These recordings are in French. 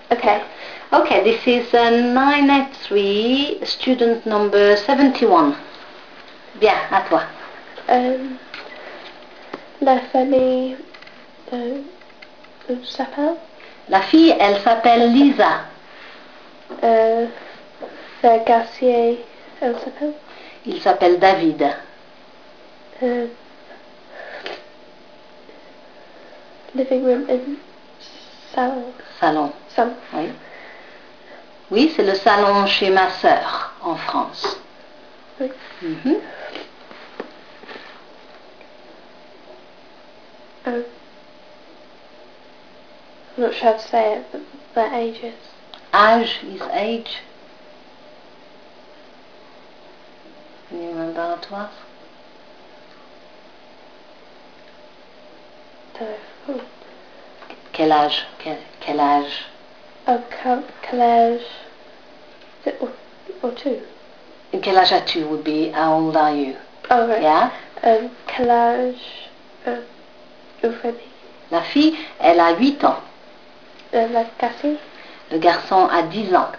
Okay. Okay, this is 983, student number 71. Bien, à toi. La famille s'appelle La fille, elle s'appelle Lisa. le garçon, elle s'appelle Il s'appelle David. living room and salon. Salon. Salon. Oui. Oui, c'est le salon chez ma sœur en France. Oui. Mhm. I'm not sure how to say it, but their ages. Âge is age. Can you remember how to ask? Oh. Quel âge? Quel âge? Quel âge? Or two. Quel âge as-tu would be how old are you? Oh, right. Yeah? Quel âge your famille? La fille, elle a 8 ans. La garçon? Le garçon a 10 ans.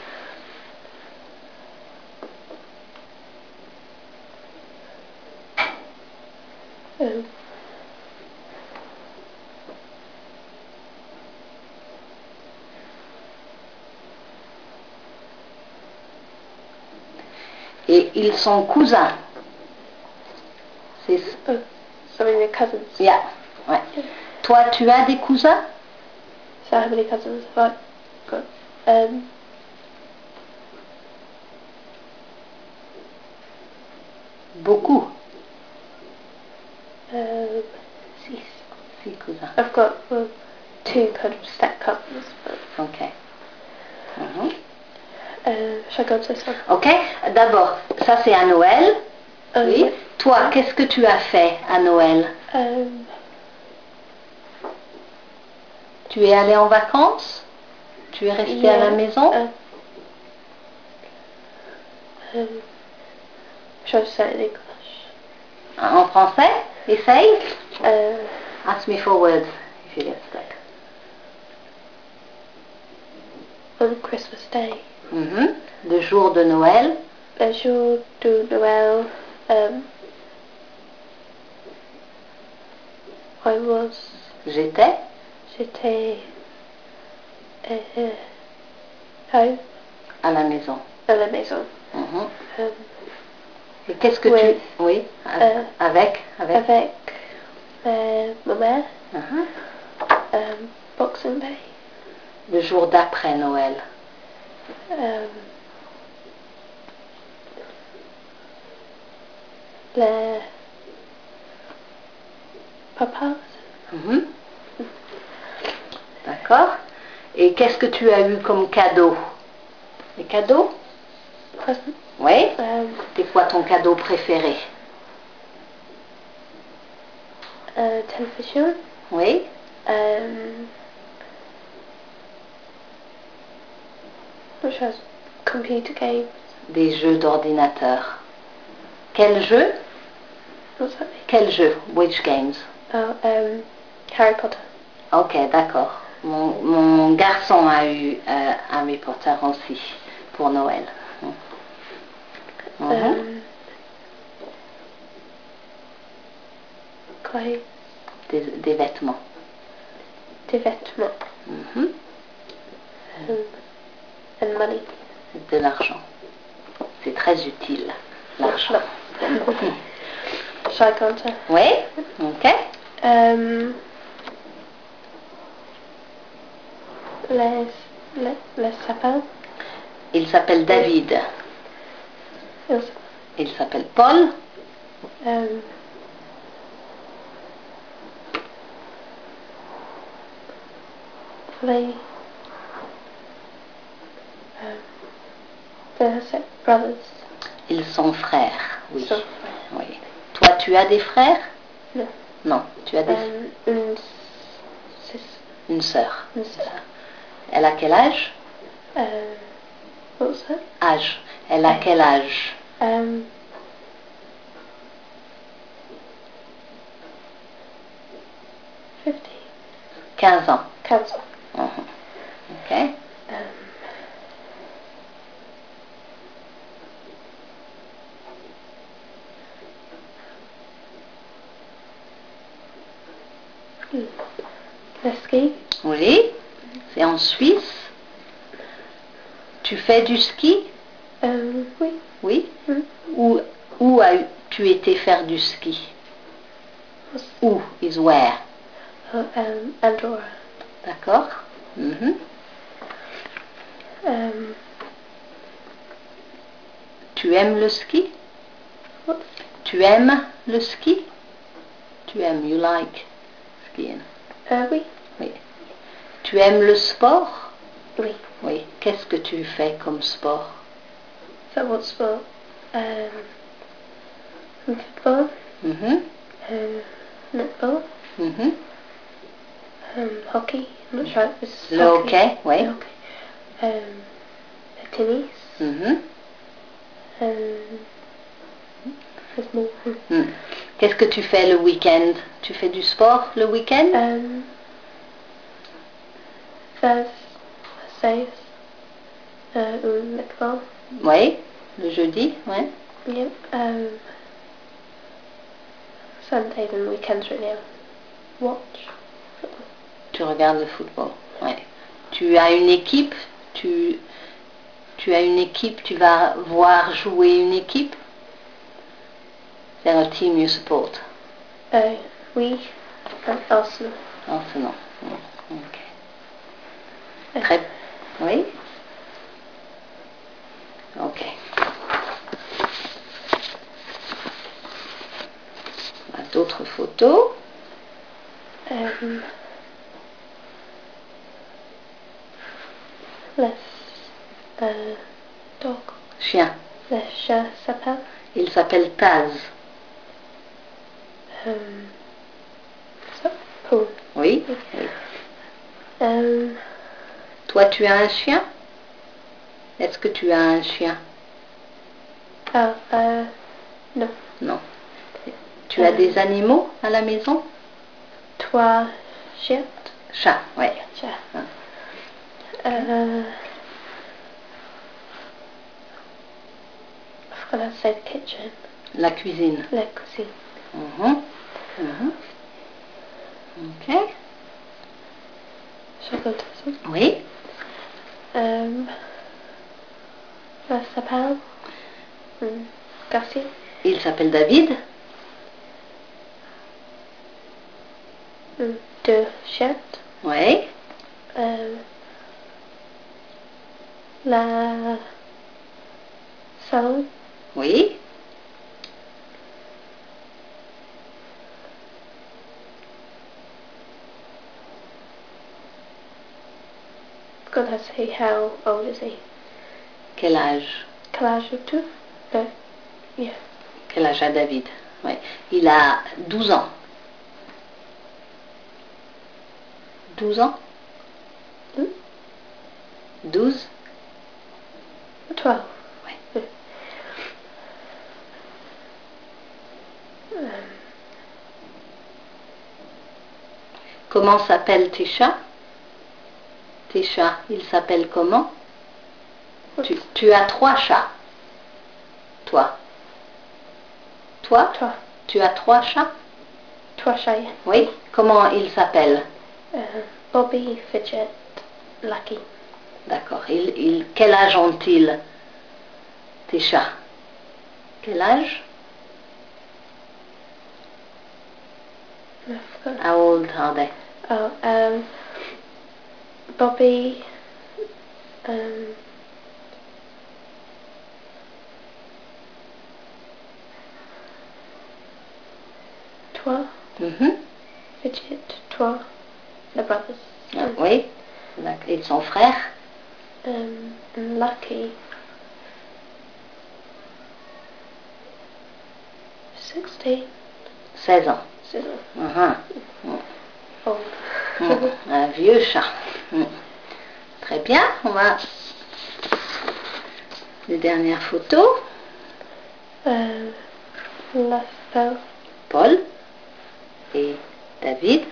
Et ils sont cousins. C'est... So many cousins. Yeah. Ouais. Toi, tu as des cousins? So how many cousins have I got? Beaucoup. 6. 6 cousins. I've got 2 kind of step cousins. But Ok. Mhm. Shall I go to this one? Ok. D'abord, ça c'est à Noël. Oui. Yeah. Toi, qu'est-ce que tu as fait à Noël? Tu es allé en vacances? Tu es resté à la maison? Shall I say it in English? En français? Essaye. Ask me for words if you get stuck. On Christmas Day. Mhm. Le jour de Noël. Le jour de Noël. J'étais home. À la maison. À la maison. Mhm. Et qu'est-ce que tu... Oui, avec ma mère. Uh-huh. Boxing Day. Le jour d'après Noël. Les papas. Mhm. D'accord. Et qu'est-ce que tu as eu comme cadeau? Les cadeaux? Present. Oui. C'est quoi ton cadeau préféré? Télévision. Oui. Computer games. Des jeux d'ordinateur. Quel jeu? What's that mean? Quel jeu? Which games? Oh, Harry Potter. Ok, d'accord. Mon garçon a eu Harry Potter aussi pour Noël. Mhm. Quoi? Des vêtements. Des vêtements. Mhm. And money. De l'argent. C'est très utile, l'argent. Shall I continue? Oui, ok. Les sapins. Il s'appelle David. Il s'appelle Paul. They're brothers. Ils sont frères, oui. So, Oui. Toi, tu as des frères? No. Non, tu as des... Une sœur. Une sœur. Elle a quel âge? What was that? Âge. Elle a quel âge? 15. 15 ans. 15 ans. Ok. Oui. C'est en Suisse. Tu fais du ski? Oui. Oui. Où as-tu été faire du ski? Où? Is where? Andorra. D'accord. Mhm. Tu aimes le ski? What? Tu aimes le ski? Tu aimes, you like skiing? Oui. Oui. Tu aimes le sport? Oui. Oui. Qu'est-ce que tu fais comme sport? So what sport? Football. Mhm. Netball. Mhm. Hockey. I'm not sure if it's Le hockey, oui. Le hockey. Tennis. Mhm. There's more. Qu'est-ce que tu fais le week-end? Tu fais du sport le week-end? Thursdays. Netball. Oui. Le jeudi, oui. Yep. Sundays and weekends right now. Watch. Tu regardes le football. Ouais. Tu as une équipe? Tu as une équipe? Tu vas voir jouer une équipe? C'est un team you support? Oui. Arsenal. Arsenal. Ok. Très. Oui. Ok. On a d'autres photos. Le dog. Chien. Le chat s'appelle. Il s'appelle Taz. Paul. Oui. Toi, tu as un chien? Est-ce que tu as un chien? Non. Non. Tu as des animaux à la maison? 3 chiens. Chat, oui. Chat. I forgot to say the kitchen. La cuisine. La cuisine. Ok. Shall I go to this one? Oui. La s'appelle Gussie. Il s'appelle David. 2 chiens. Oui. La salon. Oui. I'm gonna say how old is he? Quel âge? Quel âge as-tu? Yeah. Quel âge a David? Oui. Il a 12 ans. 12 ans? 12? 12. Oui. Comment s'appellent tes chats? Tes chats, ils s'appellent comment? Tu as 3 chats. Toi? Toi? Tu as 3 chats? 3 chats. Oui. Comment ils s'appellent? Bobby, Fidget, Lucky. D'accord. Quel âge ont-ils, tes chats? Quel âge? How old are they? Bobby, 12. Fidget, 12. They're brothers. Oui. Et son frère? And Lucky, 16. 16 ans. 16 ans. Old. Un vieux chat. Très bien. On va... Les dernières photos. Paul et David.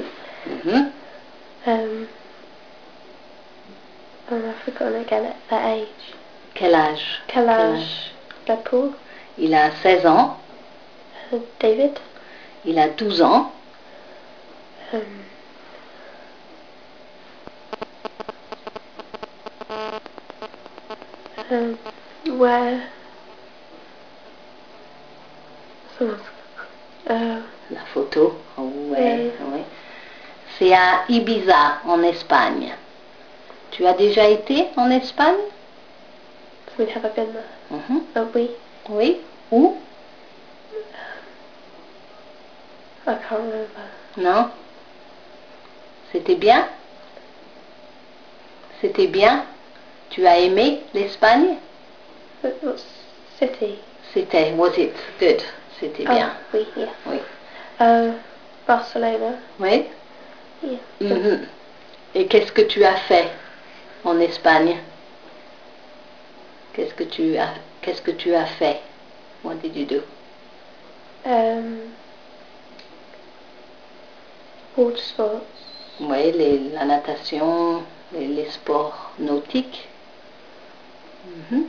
I forgot again at that age. Quel âge? Quel âge? Paul. Il a 16 ans. David. Il a 12 ans. Where? La photo. Ouais, Oui. ouais. C'est à Ibiza, en Espagne. Tu as déjà été en Espagne? We have been there. Mhm. Oh, oui. Oui. Où? I can't remember. Non? C'était bien? C'était bien? Tu as aimé l'Espagne? What city? C'était, was it good? C'était bien. Oui, yeah. Oui. Barcelona. Oui? Yeah. Mhm. Et qu'est-ce que tu as fait en Espagne? Qu'est-ce que tu as fait? What did you do? Water sports. Oui, la natation, les sports nautiques. Mhm.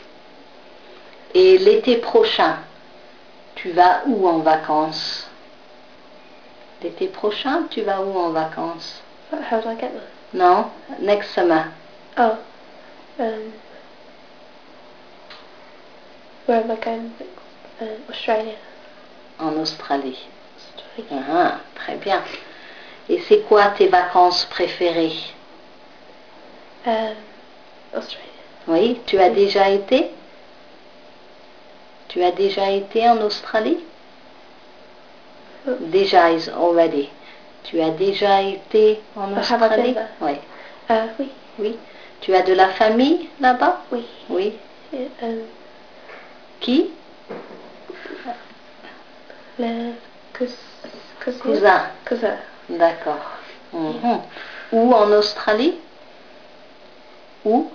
Et l'été prochain, tu vas où en vacances? L'été prochain, tu vas où en vacances? How do I get there? Non, next summer. Oh. Where am I going? Australia. En Australie. Australia. Ah, très bien. Et c'est quoi tes vacances préférées? Australia. Oui, tu as déjà été? Tu as déjà été en Australie? Déjà is already. Tu as déjà été en Have I been Australie? there? Oui. Oui. Oui. Tu as de la famille là-bas? Oui. Oui. Qui? Qui? Le Cousin. Cousin. D'accord. Mhm. Où en Australie? Où?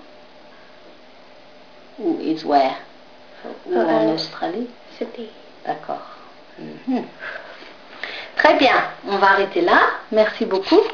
Où is where? Où en Australie? Sydney. D'accord. Mhm. Très bien. On va arrêter là. Merci beaucoup.